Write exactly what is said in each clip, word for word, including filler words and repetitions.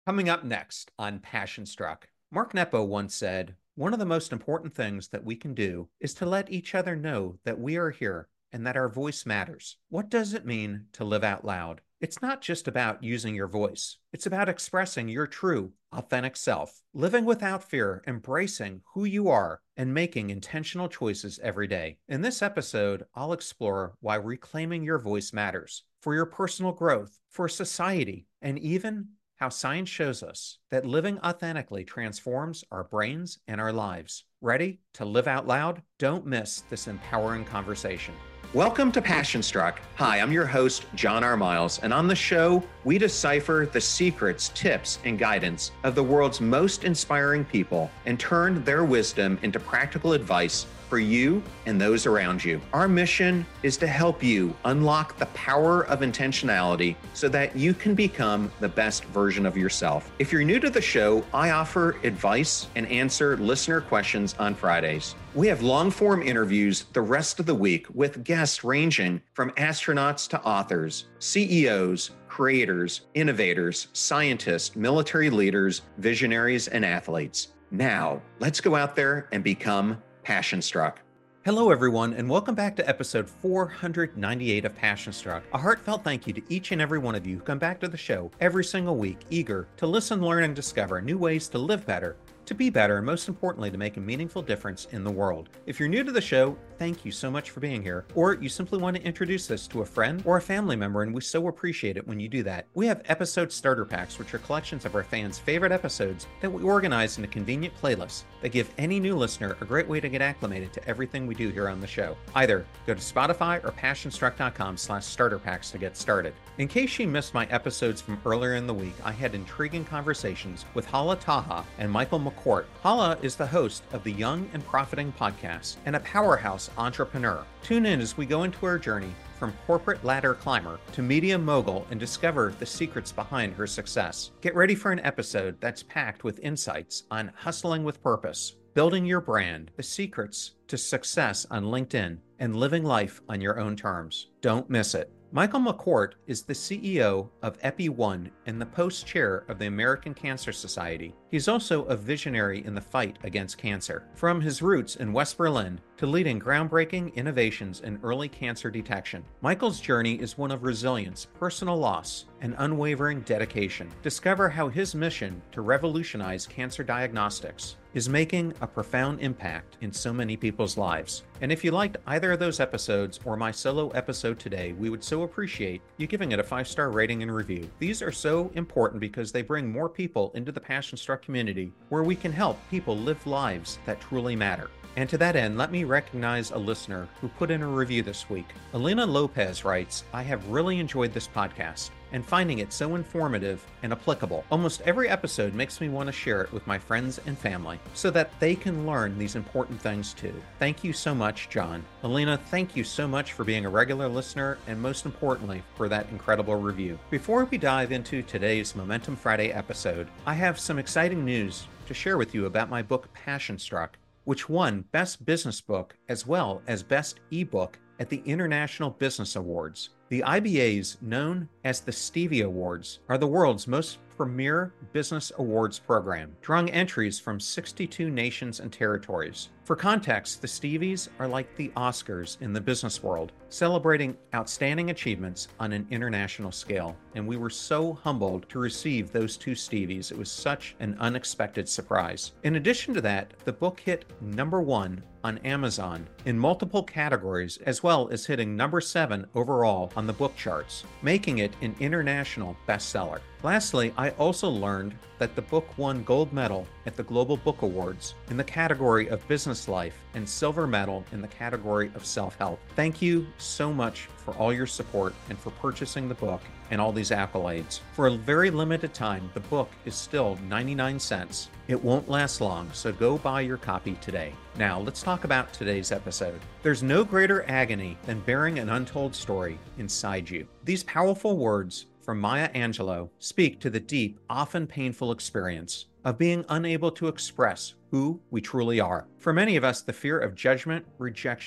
Coming up next on Passion Struck, Mark Nepo once said, "One of the most important things that we can do is to let each other know that we are here and that our voice matters." What does it mean to live out loud? It's not just about using your voice. It's about expressing your true, authentic self, living without fear, embracing who you are, and making intentional choices every day. In this episode, I'll explore why reclaiming your voice matters for your personal growth, for society, and even how science shows us that living authentically transforms our brains and our lives. Ready to live out loud? Don't miss this empowering conversation. Welcome to Passion Struck. Hi, I'm your host, John R. Miles, and on the show, we decipher the secrets, tips, and guidance of the world's most inspiring people and turn their wisdom into practical advice for you and those around you. Our mission is to help you unlock the power of intentionality so that you can become the best version of yourself. If you're new to the show, I offer advice and answer listener questions on Fridays. We have long-form interviews the rest of the week with guests ranging from astronauts to authors, C E Os, creators, innovators, scientists, military leaders, visionaries, and athletes. Now, let's go out there and become Passion Struck. Hello, everyone, and welcome back to episode four hundred ninety-eight of Passion Struck. A heartfelt thank you to each and every one of you who come back to the show every single week, eager to listen, learn, and discover new ways to live better, to be better, and most importantly, to make a meaningful difference in the world. If you're new to the show, thank you so much for being here, or you simply want to introduce this to a friend or a family member, and we so appreciate it when you do that. We have episode starter packs, which are collections of our fans' favorite episodes that we organize into convenient playlists that give any new listener a great way to get acclimated to everything we do here on the show. Either go to Spotify or passionstruck.com slash starter packs to get started. In case you missed my episodes from earlier in the week, I had intriguing conversations with Hala Taha and Michael McCourt. Hala is the host of the Young and Profiting podcast and a powerhouse entrepreneur. Tune in as we go into her journey from corporate ladder climber to media mogul and discover the secrets behind her success. Get ready for an episode that's packed with insights on hustling with purpose, building your brand, the secrets to success on LinkedIn, and living life on your own terms. Don't miss it. Michael McCourt is the C E O of EpiOne and the post chair of the American Cancer Society. He's also a visionary in the fight against cancer. From his roots in West Berlin to leading groundbreaking innovations in early cancer detection, Michael's journey is one of resilience, personal loss, and unwavering dedication. Discover how his mission to revolutionize cancer diagnostics is making a profound impact in so many people's lives. And if you liked either of those episodes or my solo episode today, we would so appreciate you giving it a five-star rating and review. These are so important because they bring more people into the Passion Struck community where we can help people live lives that truly matter. And to that end, let me recognize a listener who put in a review this week. Elena Lopez writes, "I have really enjoyed this podcast and finding it so informative and applicable. Almost every episode makes me want to share it with my friends and family so that they can learn these important things too. Thank you so much, John." Elena, thank you so much for being a regular listener and most importantly, for that incredible review. Before we dive into today's Momentum Friday episode, I have some exciting news to share with you about my book, Passion Struck, which won Best Business Book as well as Best eBook at the International Business Awards. The I B As, known as the Stevie Awards, are the world's most premier business awards program, drawing entries from sixty-two nations and territories. For context, the Stevies are like the Oscars in the business world, celebrating outstanding achievements on an international scale. And we were so humbled to receive those two Stevies. It was such an unexpected surprise. In addition to that, the book hit number one on Amazon in multiple categories, as well as hitting number seven overall on the book charts, making it an international bestseller. Lastly, I also learned that the book won gold medal at the Global Book Awards in the category of business life and silver medal in the category of self-help. Thank you so much for all your support and for purchasing the book and all these accolades. For a very limited time, the book is still ninety-nine cents. It won't last long, so go buy your copy today. Now, let's talk about today's episode. There's no greater agony than bearing an untold story inside you. These powerful words from Maya Angelou speak to the deep, often painful experience of being unable to express who we truly are. For many of us, the fear of judgment, rejection,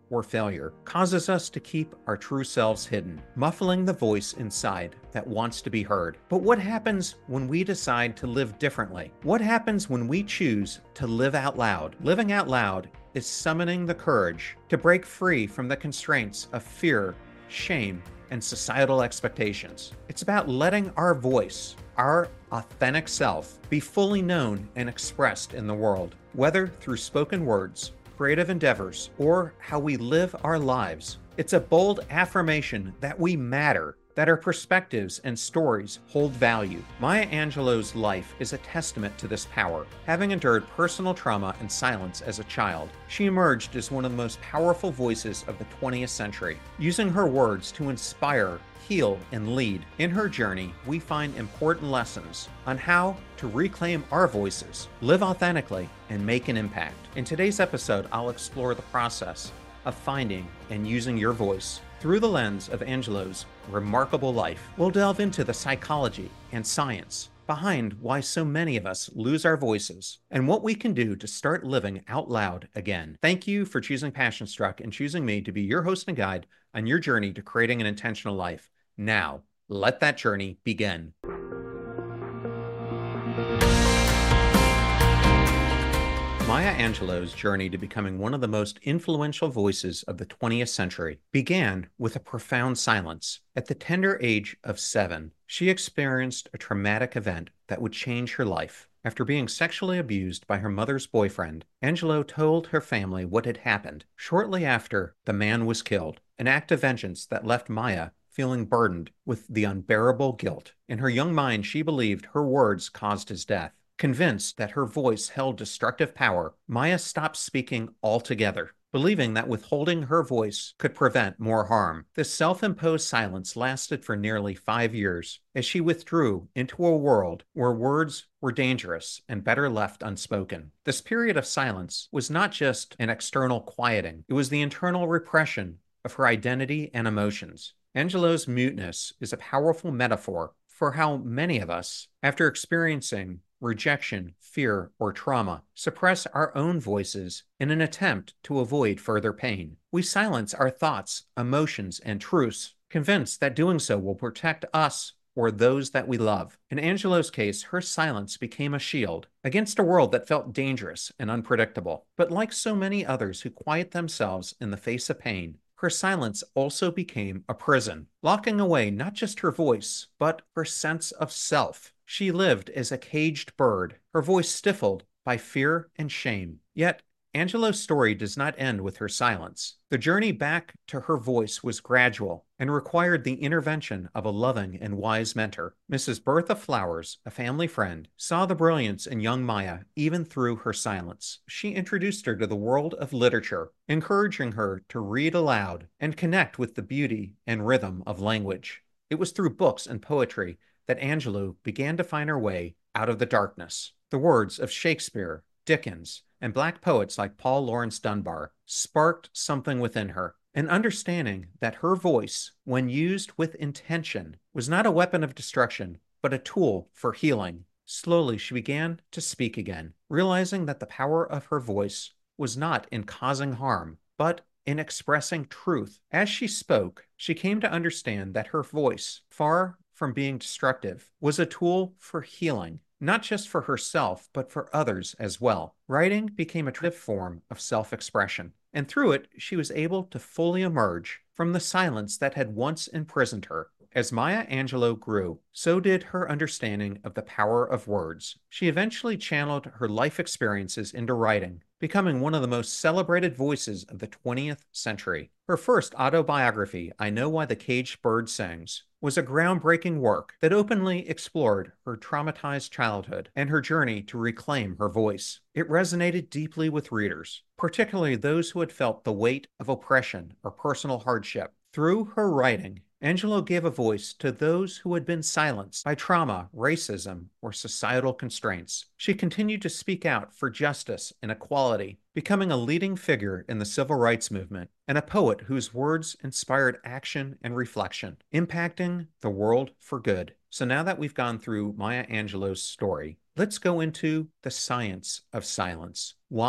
or failure causes us to keep our true selves hidden, muffling the voice inside that wants to be heard. But what happens when we decide to live differently? What happens when we choose to live out loud? Living out loud is summoning the courage to break free from the constraints of fear, shame, and societal expectations. It's about letting our voice, our authentic self, be fully known and expressed in the world, whether through spoken words, creative endeavors, or how we live our lives. It's a bold affirmation that we matter, that our perspectives and stories hold value. Maya Angelou's life is a testament to this power. Having endured personal trauma and silence as a child, she emerged as one of the most powerful voices of the twentieth century, using her words to inspire, heal, and lead. In her journey, we find important lessons on how to reclaim our voices, live authentically, and make an impact. In today's episode, I'll explore the process of finding and using your voice through the lens of Angelou's remarkable life. We'll delve into the psychology and science behind why so many of us lose our voices and what we can do to start living out loud again. Thank you for choosing Passion Struck and choosing me to be your host and guide on your journey to creating an intentional life. Now, let that journey begin. Maya Angelou's journey to becoming one of the most influential voices of the twentieth century began with a profound silence. At the tender age of seven, she experienced a traumatic event that would change her life. After being sexually abused by her mother's boyfriend, Angelou told her family what had happened. Shortly after, the man was killed, an act of vengeance that left Maya feeling burdened with the unbearable guilt. In her young mind, she believed her words caused his death. Convinced that her voice held destructive power, Maya stopped speaking altogether, believing that withholding her voice could prevent more harm. This self-imposed silence lasted for nearly five years, as she withdrew into a world where words were dangerous and better left unspoken. This period of silence was not just an external quieting, it was the internal repression of her identity and emotions. Angelou's muteness is a powerful metaphor for how many of us, after experiencing rejection, fear, or trauma, suppress our own voices in an attempt to avoid further pain. We silence our thoughts, emotions, and truths, convinced that doing so will protect us or those that we love. In Angelou's case, her silence became a shield against a world that felt dangerous and unpredictable. But like so many others who quiet themselves in the face of pain, her silence also became a prison, locking away not just her voice, but her sense of self. She lived as a caged bird, her voice stifled by fear and shame. Yet, Angelou's story does not end with her silence. The journey back to her voice was gradual and required the intervention of a loving and wise mentor. Missus Bertha Flowers, a family friend, saw the brilliance in young Maya even through her silence. She introduced her to the world of literature, encouraging her to read aloud and connect with the beauty and rhythm of language. It was through books and poetry that Angelou began to find her way out of the darkness. The words of Shakespeare, Dickens, and Black poets like Paul Laurence Dunbar sparked something within her, an understanding that her voice, when used with intention, was not a weapon of destruction, but a tool for healing. Slowly, she began to speak again, realizing that the power of her voice was not in causing harm, but in expressing truth. As she spoke, she came to understand that her voice, far from being destructive, was a tool for healing, not just for herself, but for others as well. Writing became a creative form of self-expression, and through it, she was able to fully emerge from the silence that had once imprisoned her. As Maya Angelou grew, so did her understanding of the power of words. She eventually channeled her life experiences into writing, becoming one of the most celebrated voices of the twentieth century. Her first autobiography, I Know Why the Caged Bird Sings, was a groundbreaking work that openly explored her traumatized childhood and her journey to reclaim her voice. It resonated deeply with readers, particularly those who had felt the weight of oppression or personal hardship. Through her writing, Angelou gave a voice to those who had been silenced by trauma, racism, or societal constraints. She continued to speak out for justice and equality, becoming a leading figure in the civil rights movement and a poet whose words inspired action and reflection, impacting the world for good. So now that we've gone through Maya Angelou's story, let's go into the science of silence. Why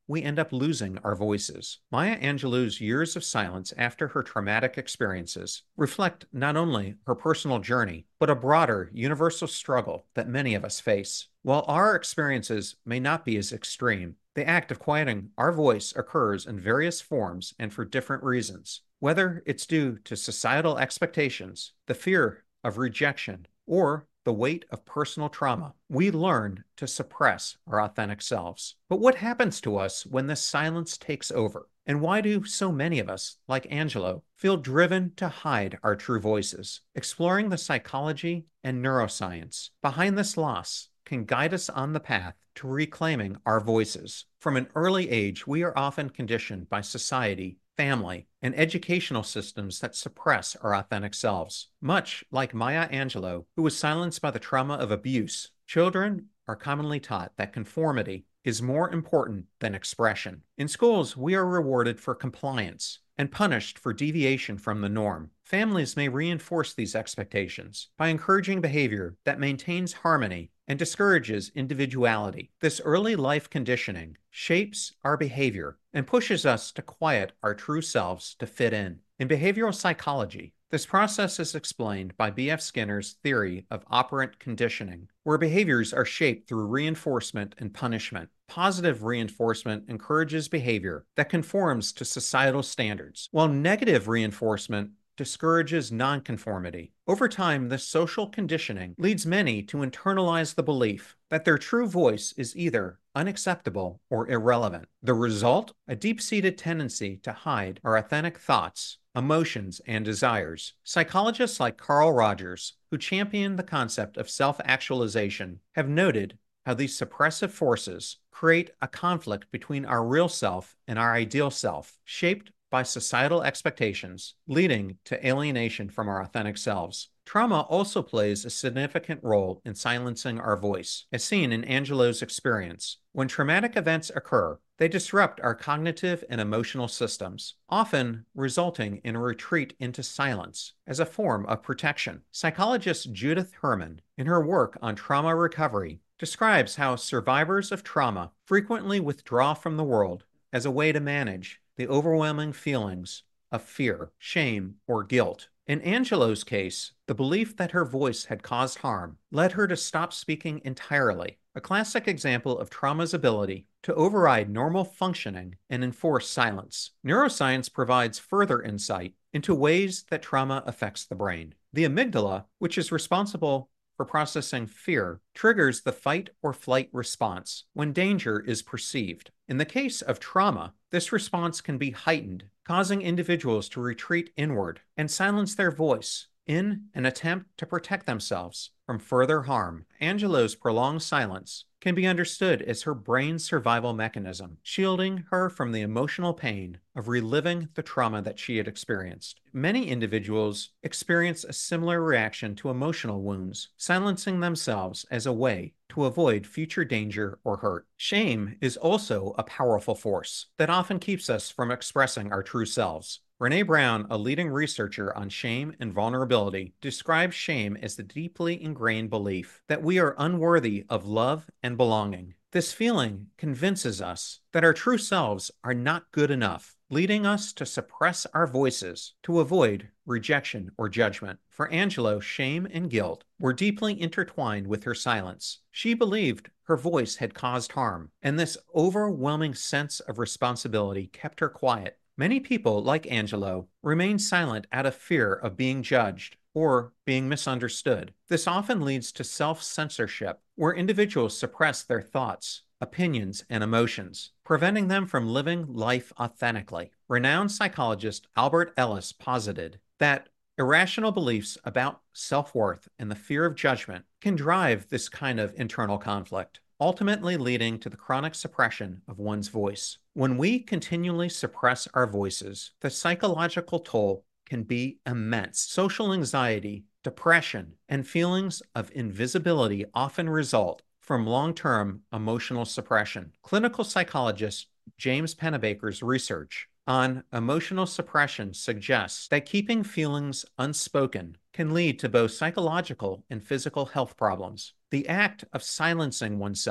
we end up losing our voices. Maya Angelou's years of silence after her traumatic experiences reflect not only her personal journey, but a broader universal struggle that many of us face. While our experiences may not be as extreme, the act of quieting our voice occurs in various forms and for different reasons. Whether it's due to societal expectations, the fear of rejection, or the weight of personal trauma, we learn to suppress our authentic selves. But what happens to us when this silence takes over? And why do so many of us, like Angelo, feel driven to hide our true voices? Exploring the psychology and neuroscience behind this loss can guide us on the path to reclaiming our voices. From an early age, we are often conditioned by society, family, and educational systems that suppress our authentic selves. Much like Maya Angelou, who was silenced by the trauma of abuse, children are commonly taught that conformity is more important than expression. In schools, we are rewarded for compliance and punished for deviation from the norm. Families may reinforce these expectations by encouraging behavior that maintains harmony and discourages individuality. This early life conditioning shapes our behavior and pushes us to quiet our true selves to fit in. In behavioral psychology, this process is explained by B F Skinner's theory of operant conditioning, where behaviors are shaped through reinforcement and punishment. Positive reinforcement encourages behavior that conforms to societal standards, while negative reinforcement discourages nonconformity. Over time, this social conditioning leads many to internalize the belief that their true voice is either unacceptable or irrelevant. The result? A deep-seated tendency to hide our authentic thoughts, emotions, and desires. Psychologists like Carl Rogers, who champion the concept of self-actualization, have noted how these suppressive forces create a conflict between our real self and our ideal self, shaped by societal expectations, leading to alienation from our authentic selves. Trauma also plays a significant role in silencing our voice, as seen in Angelou's experience. When traumatic events occur, they disrupt our cognitive and emotional systems, often resulting in a retreat into silence as a form of protection. Psychologist Judith Herman, in her work on trauma recovery, describes how survivors of trauma frequently withdraw from the world as a way to manage the overwhelming feelings of fear, shame, or guilt. In Angelou's case, the belief that her voice had caused harm led her to stop speaking entirely, a classic example of trauma's ability to override normal functioning and enforce silence. Neuroscience provides further insight into ways that trauma affects the brain. The amygdala, which is responsible for processing fear, triggers the fight or flight response when danger is perceived. In the case of trauma, this response can be heightened, causing individuals to retreat inward and silence their voice in an attempt to protect themselves from further harm. Angelou's prolonged silence can be understood as her brain's survival mechanism, shielding her from the emotional pain of reliving the trauma that she had experienced. Many individuals experience a similar reaction to emotional wounds, silencing themselves as a way to avoid future danger or hurt. Shame is also a powerful force that often keeps us from expressing our true selves. Brené Brown, a leading researcher on shame and vulnerability, describes shame as the deeply ingrained belief that we are unworthy of love and belonging. This feeling convinces us that our true selves are not good enough, leading us to suppress our voices to avoid rejection or judgment. For Angelou, shame and guilt were deeply intertwined with her silence. She believed her voice had caused harm, and this overwhelming sense of responsibility kept her quiet. Many people, like Angelou, remain silent out of fear of being judged or being misunderstood. This often leads to self-censorship, where individuals suppress their thoughts, opinions, and emotions, preventing them from living life authentically. Renowned psychologist Albert Ellis posited that irrational beliefs about self-worth and the fear of judgment can drive this kind of internal conflict, ultimately leading to the chronic suppression of one's voice. When we continually suppress our voices, the psychological toll can be immense. Social anxiety, depression, and feelings of invisibility often result from long-term emotional suppression. Clinical psychologist James Pennebaker's research on emotional suppression suggests that keeping feelings unspoken can lead to both psychological and physical health problems. The act of silencing oneself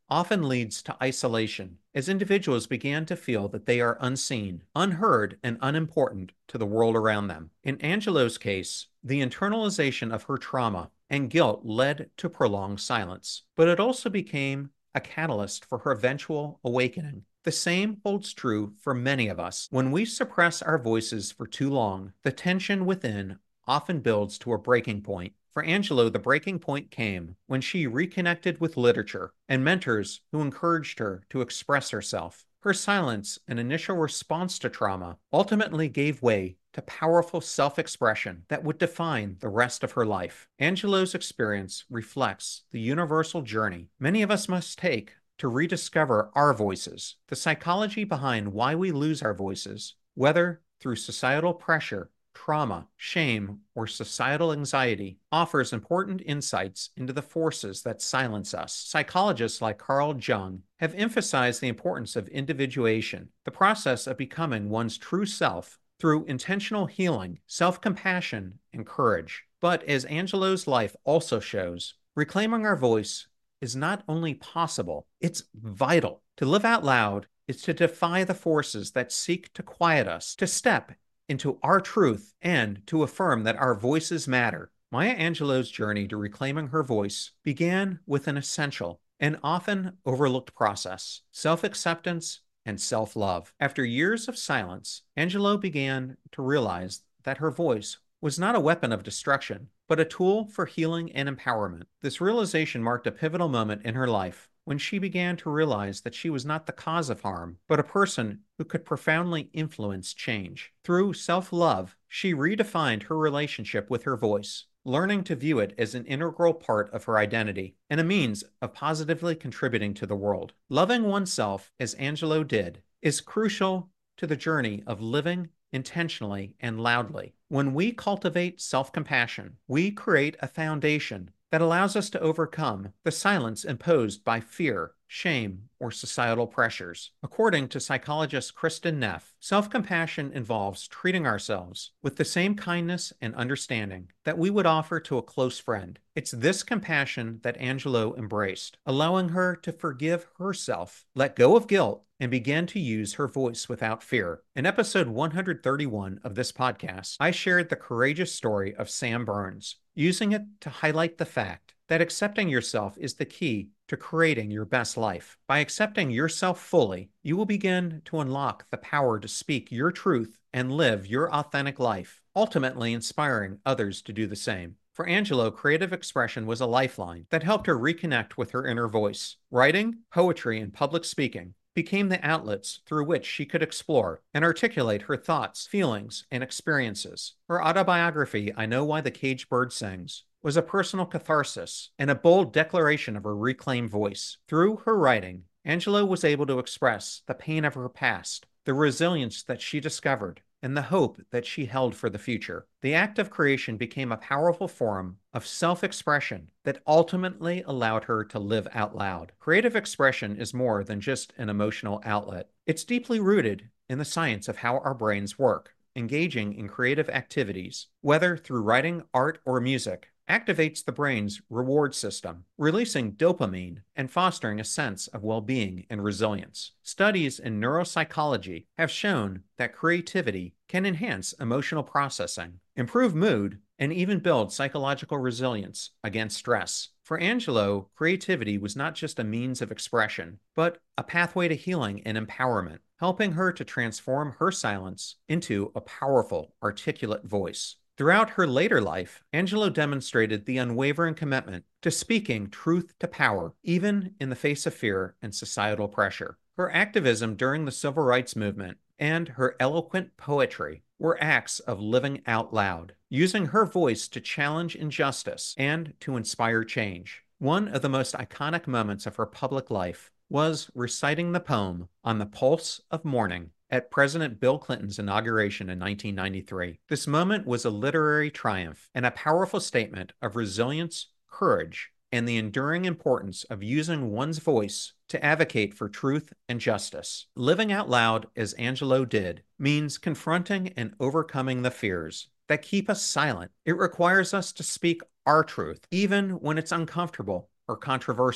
often leads to isolation, as individuals began to feel that they are unseen, unheard, and unimportant to the world around them. In Angelo's case, the internalization of her trauma and guilt led to prolonged silence, but it also became a catalyst for her eventual awakening. The same holds true for many of us. When we suppress our voices for too long, the tension within often builds to a breaking point. For Angelo, the breaking point came when she reconnected with literature and mentors who encouraged her to express herself. Her silence and initial response to trauma ultimately gave way to powerful self-expression that would define the rest of her life. Angelo's experience reflects the universal journey many of us must take to rediscover our voices. The psychology behind why we lose our voices, whether through societal pressure, trauma, shame, or societal anxiety, offers important insights into the forces that silence us. Psychologists like Carl Jung have emphasized the importance of individuation, the process of becoming one's true self through intentional healing, self-compassion, and courage. But as Angelo's life also shows, reclaiming our voice is not only possible, it's vital. To live out loud is to defy the forces that seek to quiet us, to step into our truth, and to affirm that our voices matter. Maya Angelou's journey to reclaiming her voice began with an essential and often overlooked process: self-acceptance and self-love. After years of silence, Angelou began to realize that her voice was not a weapon of destruction, but a tool for healing and empowerment. This realization marked a pivotal moment in her life when she began to realize that she was not the cause of harm, but a person who could profoundly influence change. Through self-love, she redefined her relationship with her voice, learning to view it as an integral part of her identity and a means of positively contributing to the world. Loving oneself, as Angelou did, is crucial to the journey of living intentionally and loudly. When we cultivate self-compassion, we create a foundation that allows us to overcome the silence imposed by fear, shame, or societal pressures. According to psychologist Kristin Neff, self-compassion involves treating ourselves with the same kindness and understanding that we would offer to a close friend. It's this compassion that Angelou embraced, allowing her to forgive herself, let go of guilt, and begin to use her voice without fear. In episode one hundred thirty-one of this podcast, I shared the courageous story of Sam Burns, using it to highlight the fact that accepting yourself is the key to creating your best life. By accepting yourself fully, you will begin to unlock the power to speak your truth and live your authentic life, ultimately inspiring others to do the same. For Angelou, creative expression was a lifeline that helped her reconnect with her inner voice. Writing, poetry, and public speaking became the outlets through which she could explore and articulate her thoughts, feelings, and experiences. Her autobiography, I Know Why the Caged Bird Sings, was a personal catharsis and a bold declaration of her reclaimed voice. Through her writing, Angelou was able to express the pain of her past, the resilience that she discovered, and the hope that she held for the future. The act of creation became a powerful form of self-expression that ultimately allowed her to live out loud. Creative expression is more than just an emotional outlet. It's deeply rooted in the science of how our brains work. Engaging in creative activities, whether through writing, art, or music, activates the brain's reward system, releasing dopamine and fostering a sense of well-being and resilience. Studies in neuropsychology have shown that creativity can enhance emotional processing, improve mood, and even build psychological resilience against stress. For Angelou, creativity was not just a means of expression, but a pathway to healing and empowerment, helping her to transform her silence into a powerful, articulate voice. Throughout her later life, Angelou demonstrated the unwavering commitment to speaking truth to power, even in the face of fear and societal pressure. Her activism during the Civil Rights Movement and her eloquent poetry were acts of living out loud, using her voice to challenge injustice and to inspire change. One of the most iconic moments of her public life was reciting the poem On the Pulse of Morning at President Bill Clinton's inauguration in nineteen ninety-three. This moment was a literary triumph and a powerful statement of resilience, courage, and the enduring importance of using one's voice to advocate for truth and justice. Living out loud, as Angelou did, means confronting and overcoming the fears that keep us silent. It requires us to speak our truth, even when it's uncomfortable or controversial.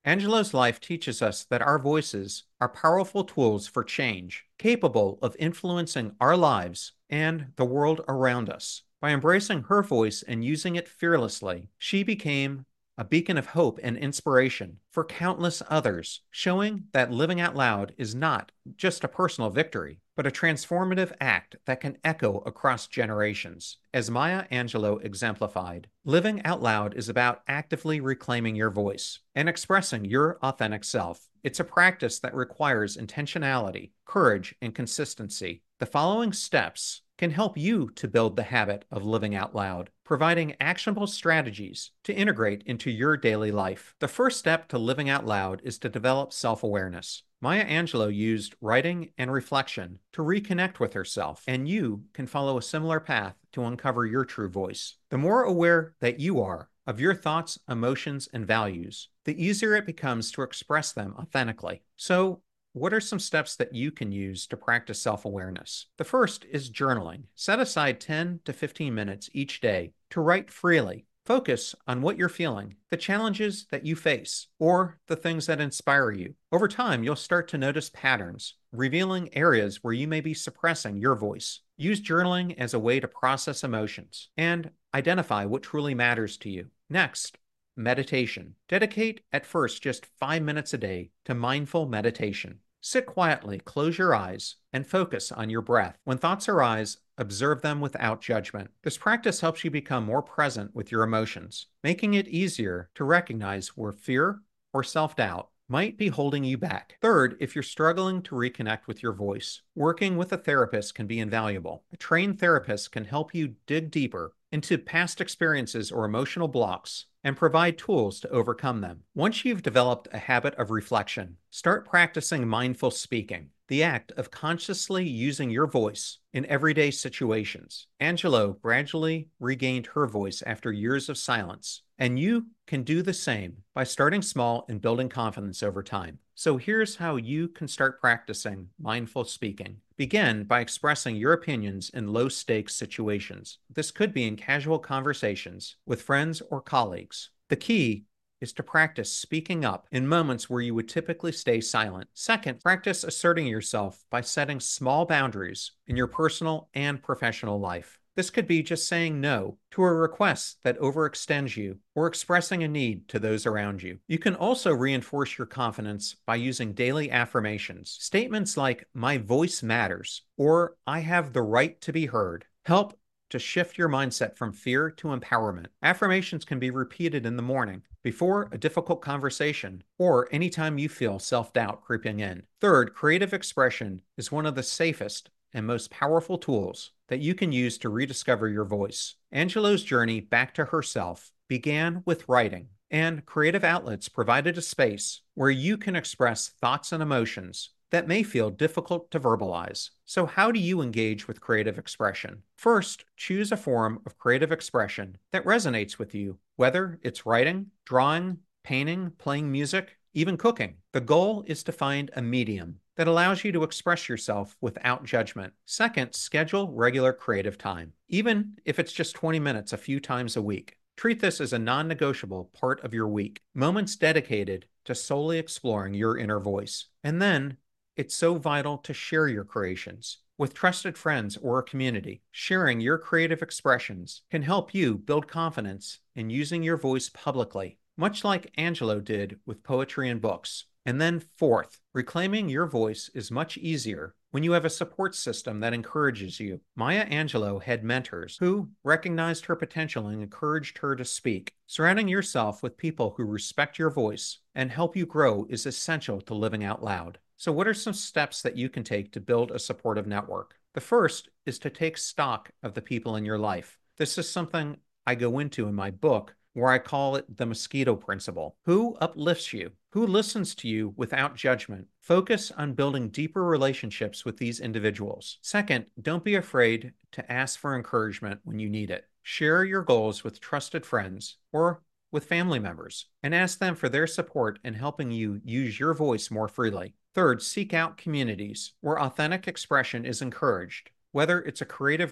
Angelo's life teaches us that our voices are powerful tools for change, capable of influencing our lives and the world around us. By embracing her voice and using it fearlessly, she became a beacon of hope and inspiration for countless others, showing that living out loud is not just a personal victory, but a transformative act that can echo across generations. As Maya Angelou exemplified, living out loud is about actively reclaiming your voice and expressing your authentic self. It's a practice that requires intentionality, courage, and consistency. The following steps can help you to build the habit of living out loud, providing actionable strategies to integrate into your daily life. The first step to living out loud is to develop self-awareness. Maya Angelou used writing and reflection to reconnect with herself, and you can follow a similar path to uncover your true voice. The more aware that you are of your thoughts, emotions, and values, the easier it becomes to express them authentically. So, what are some steps that you can use to practice self-awareness? The first is journaling. Set aside ten to fifteen minutes each day to write freely. Focus on what you're feeling, the challenges that you face, or the things that inspire you. Over time, you'll start to notice patterns, revealing areas where you may be suppressing your voice. Use journaling as a way to process emotions and identify what truly matters to you. Next, meditation. Dedicate at first just five minutes a day to mindful meditation. Sit quietly, close your eyes, and focus on your breath. When thoughts arise, observe them without judgment. This practice helps you become more present with your emotions, making it easier to recognize where fear or self-doubt might be holding you back. Third, if you're struggling to reconnect with your voice, working with a therapist can be invaluable. A trained therapist can help you dig deeper into past experiences or emotional blocks and provide tools to overcome them. Once you've developed a habit of reflection, start practicing mindful speaking, the act of consciously using your voice in everyday situations. Angelou gradually regained her voice after years of silence, and you can do the same by starting small and building confidence over time. So here's how you can start practicing mindful speaking. Begin by expressing your opinions in low-stakes situations. This could be in casual conversations with friends or colleagues. The key is to practice speaking up in moments where you would typically stay silent. Second, practice asserting yourself by setting small boundaries in your personal and professional life. This could be just saying no to a request that overextends you or expressing a need to those around you. You can also reinforce your confidence by using daily affirmations. Statements like, "My voice matters," or "I have the right to be heard," help to shift your mindset from fear to empowerment. Affirmations can be repeated in the morning, before a difficult conversation, or anytime you feel self-doubt creeping in. Third, creative expression is one of the safest and most powerful tools that you can use to rediscover your voice. Angelou's journey back to herself began with writing, and creative outlets provided a space where you can express thoughts and emotions that may feel difficult to verbalize. So how do you engage with creative expression? First, choose a form of creative expression that resonates with you, whether it's writing, drawing, painting, playing music, even cooking. The goal is to find a medium that allows you to express yourself without judgment. Second, schedule regular creative time, even if it's just twenty minutes a few times a week. Treat this as a non-negotiable part of your week, moments dedicated to solely exploring your inner voice. And then, it's so vital to share your creations with trusted friends or a community. Sharing your creative expressions can help you build confidence in using your voice publicly, much like Angelou did with poetry and books. And then fourth, reclaiming your voice is much easier when you have a support system that encourages you. Maya Angelou had mentors who recognized her potential and encouraged her to speak. Surrounding yourself with people who respect your voice and help you grow is essential to living out loud. So what are some steps that you can take to build a supportive network? The first is to take stock of the people in your life. This is something I go into in my book, where I call it the mosquito principle. Who uplifts you? Who listens to you without judgment? Focus on building deeper relationships with these individuals. Second, don't be afraid to ask for encouragement when you need it. Share your goals with trusted friends or with family members and ask them for their support in helping you use your voice more freely. Third, seek out communities where authentic expression is encouraged. Whether it's a creative group,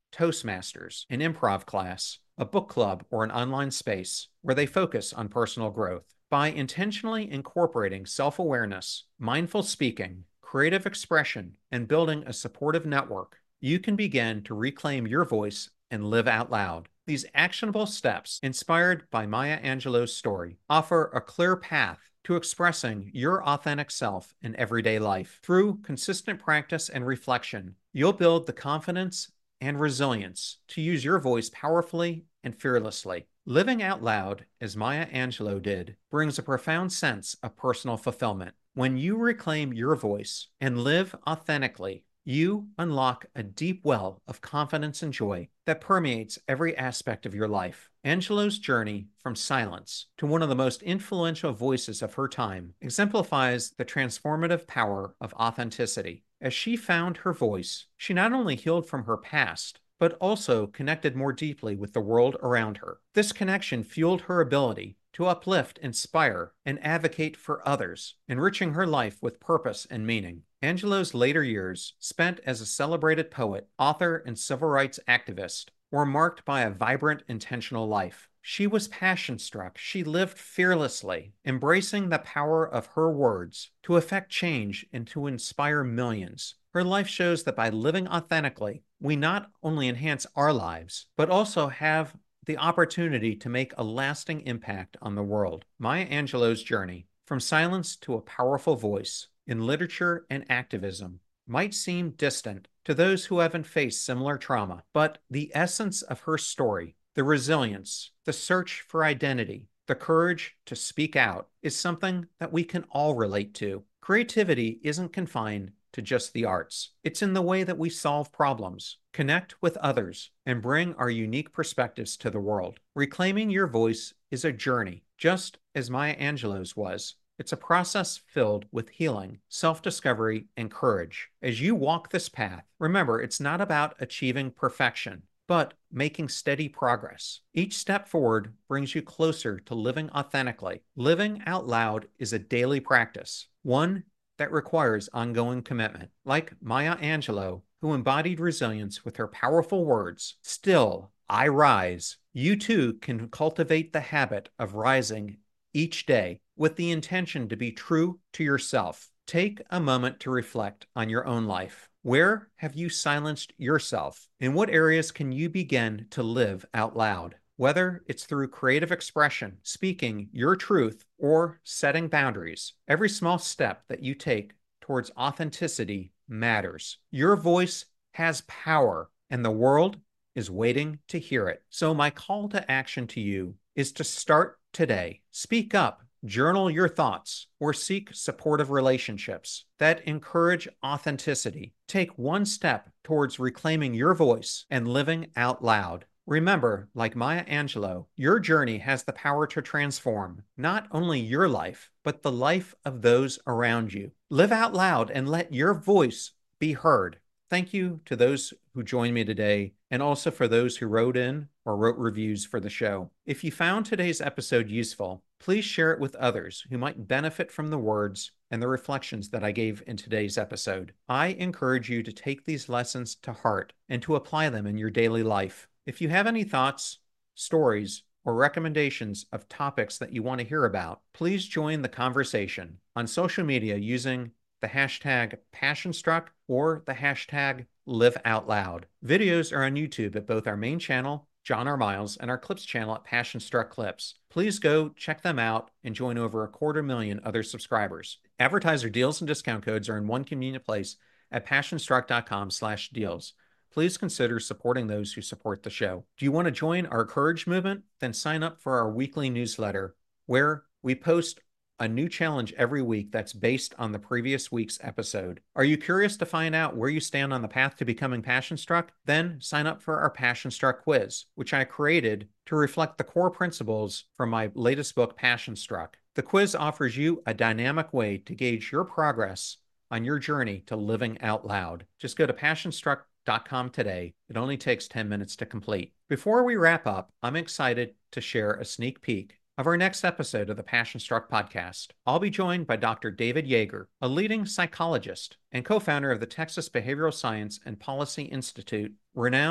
Toastmasters, an improv class, a book club, or an online space where they focus on personal growth. By intentionally incorporating self-awareness, mindful speaking, creative expression, and building a supportive network, you can begin to reclaim your voice and live out loud. These actionable steps, inspired by Maya Angelou's story, offer a clear path to expressing your authentic self in everyday life. Through consistent practice and reflection, you'll build the confidence and resilience to use your voice powerfully and fearlessly. Living out loud, as Maya Angelou did, brings a profound sense of personal fulfillment. When you reclaim your voice and live authentically, you unlock a deep well of confidence and joy that permeates every aspect of your life. Angelou's journey from silence to one of the most influential voices of her time exemplifies the transformative power of authenticity. As she found her voice, she not only healed from her past, but also connected more deeply with the world around her. This connection fueled her ability to uplift, inspire, and advocate for others, enriching her life with purpose and meaning. Angelou's later years, spent as a celebrated poet, author, and civil rights activist, were marked by a vibrant, intentional life. She was passion-struck. She lived fearlessly, embracing the power of her words to effect change and to inspire millions. Her life shows that by living authentically, we not only enhance our lives, but also have the opportunity to make a lasting impact on the world. Maya Angelou's journey, from silence to a powerful voice in literature and activism, might seem distant to those who haven't faced similar trauma, but the essence of her story, the resilience, the search for identity, the courage to speak out, is something that we can all relate to. Creativity isn't confined to just the arts. It's in the way that we solve problems, connect with others, and bring our unique perspectives to the world. Reclaiming your voice is a journey, just as Maya Angelou's was. It's a process filled with healing, self-discovery, and courage. As you walk this path, remember, it's not about achieving perfection, but making steady progress. Each step forward brings you closer to living authentically. Living out loud is a daily practice, one that requires ongoing commitment. Like Maya Angelou, who embodied resilience with her powerful words, "Still, I rise." You too can cultivate the habit of rising each day with the intention to be true to yourself. Take a moment to reflect on your own life. Where have you silenced yourself? In what areas can you begin to live out loud? Whether it's through creative expression, speaking your truth, or setting boundaries, every small step that you take towards authenticity matters. Your voice has power, and the world is waiting to hear it. So my call to action to you is to start today. Speak up, journal your thoughts, or seek supportive relationships that encourage authenticity. Take one step towards reclaiming your voice and living out loud. Remember, like Maya Angelou, your journey has the power to transform not only your life, but the life of those around you. Live out loud and let your voice be heard. Thank you to those who joined me today, and also for those who wrote in or wrote reviews for the show. If you found today's episode useful, please share it with others who might benefit from the words and the reflections that I gave in today's episode. I encourage you to take these lessons to heart and to apply them in your daily life. If you have any thoughts, stories, or recommendations of topics that you want to hear about, please join the conversation on social media using the hashtag PassionStruck or the hashtag LiveOutLoud. Videos are on YouTube at both our main channel, John R. Miles, and our Clips channel at PassionStruck Clips. Please go check them out and join over a quarter million other subscribers. Advertiser deals and discount codes are in one convenient place at passionstruck.com slash deals. Please consider supporting those who support the show. Do you want to join our Courage movement? Then sign up for our weekly newsletter, where we post a new challenge every week that's based on the previous week's episode. Are you curious to find out where you stand on the path to becoming Passion Struck? Then sign up for our Passion Struck quiz, which I created to reflect the core principles from my latest book, Passion Struck. The quiz offers you a dynamic way to gauge your progress on your journey to living out loud. Just go to passion struck dot com today. It only takes ten minutes to complete. Before we wrap up, I'm excited to share a sneak peek of our next episode of the Passion Struck podcast. I'll be joined by Doctor David Yeager, a leading psychologist and co-founder of the Texas Behavioral Science and Policy Institute, renowned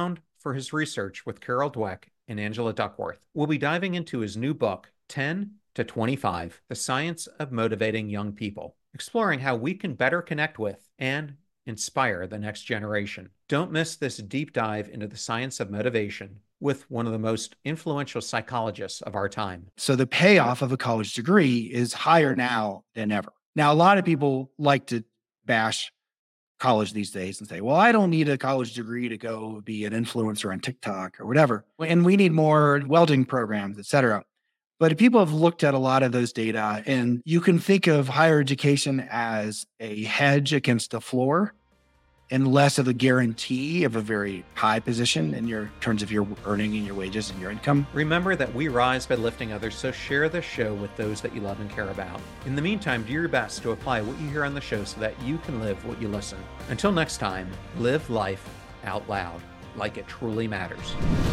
for his research with Carol Dweck and Angela Duckworth. We'll be diving into his new book, ten to twenty-five, The Science of Motivating Young People, exploring how we can better connect with and inspire the next generation. Don't miss this deep dive into the science of motivation with one of the most influential psychologists of our time. So the payoff of a college degree is higher now than ever. Now, a lot of people like to bash college these days and say, well, I don't need a college degree to go be an influencer on TikTok or whatever. And we need more welding programs, et cetera. But people have looked at a lot of those data, and you can think of higher education as a hedge against the floor and less of a guarantee of a very high position in your terms of your earning and your wages and your income. Remember that we rise by lifting others, so share this show with those that you love and care about. In the meantime, do your best to apply what you hear on the show so that you can live what you listen. Until next time, live life out loud, like it truly matters.